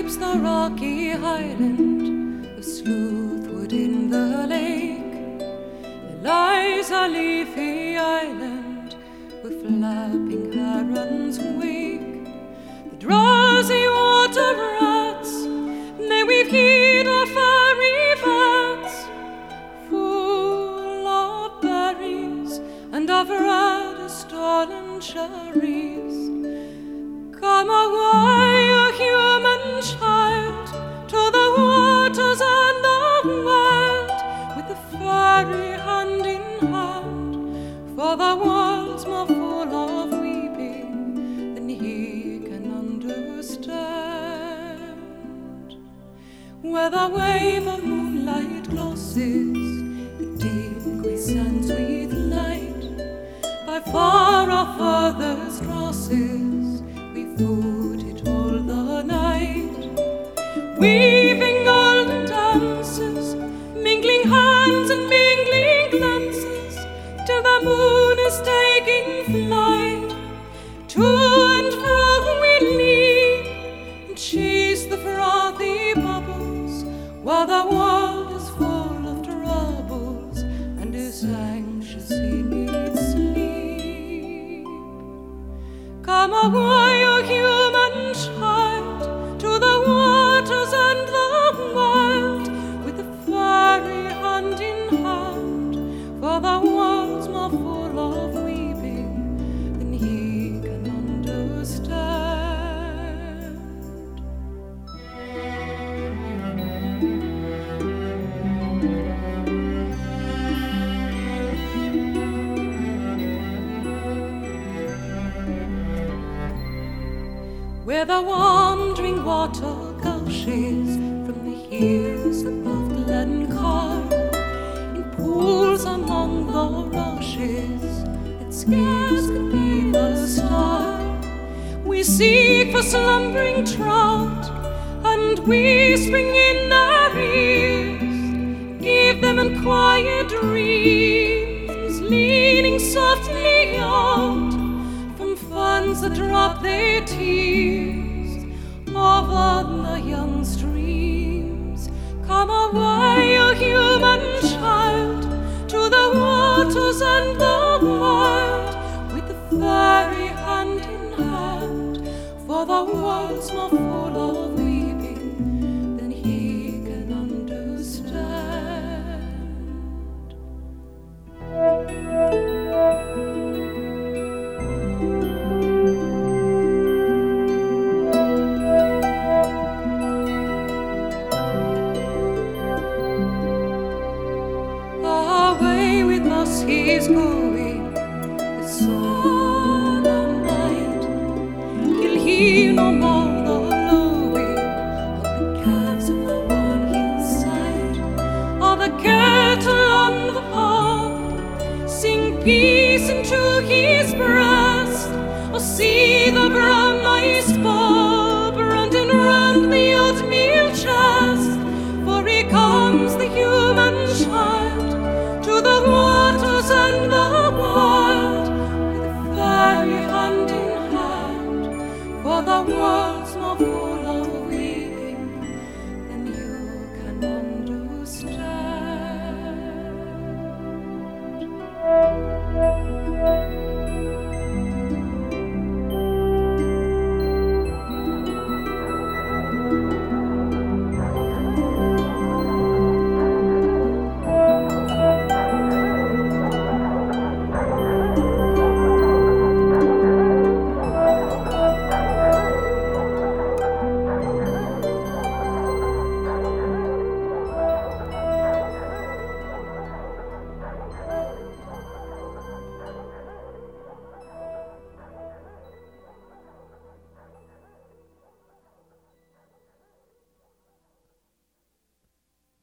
sweeps the rocky highland of Sleuthwood in the lake. There lies a leafy island with flapping herons wake. The drowsy water rats, may weave heed our fairy vats, full of berries and of red stolen cherries. Come away, O human child, to the waters and the wild, with the fairy hand in hand, for the world's more full of weeping than he can understand. Where the wave of moonlight glosses the deep quiescent with light, by far our furthest crosses we footed all the night, weaving golden dances, mingling hands and mingling glances, till the moon is taking flight. To and fro we leap and chase the frothy bubbles, while the world is full of troubles and is anxious in its sleep. Come away, O human child, to the waters and the wild, with the fairy hand in hand, for the world's more full of weeping than he can understand. Where the wandering water gushes from the hills above Glencar, in pools among the rushes that scarce could be the star, we seek for slumbering trout, and whispering in their ears, give them unquiet dreams, leaning softly out from funds that drop their tears over the young streams. Come away, O human child, to the waters and the wild, with the fairy hand in hand, for the world's more full of weeping than he can understand. Away with us he's going, the sun and night, till he no more the lowing of the calves on the one hillside, or the cattle on the pond sing peace into his breast, or see the brown eyes bob round and round the oatmeal chest. For he comes, the human child, to the waters and the wild, with a fairy hand in hand, for the world's more full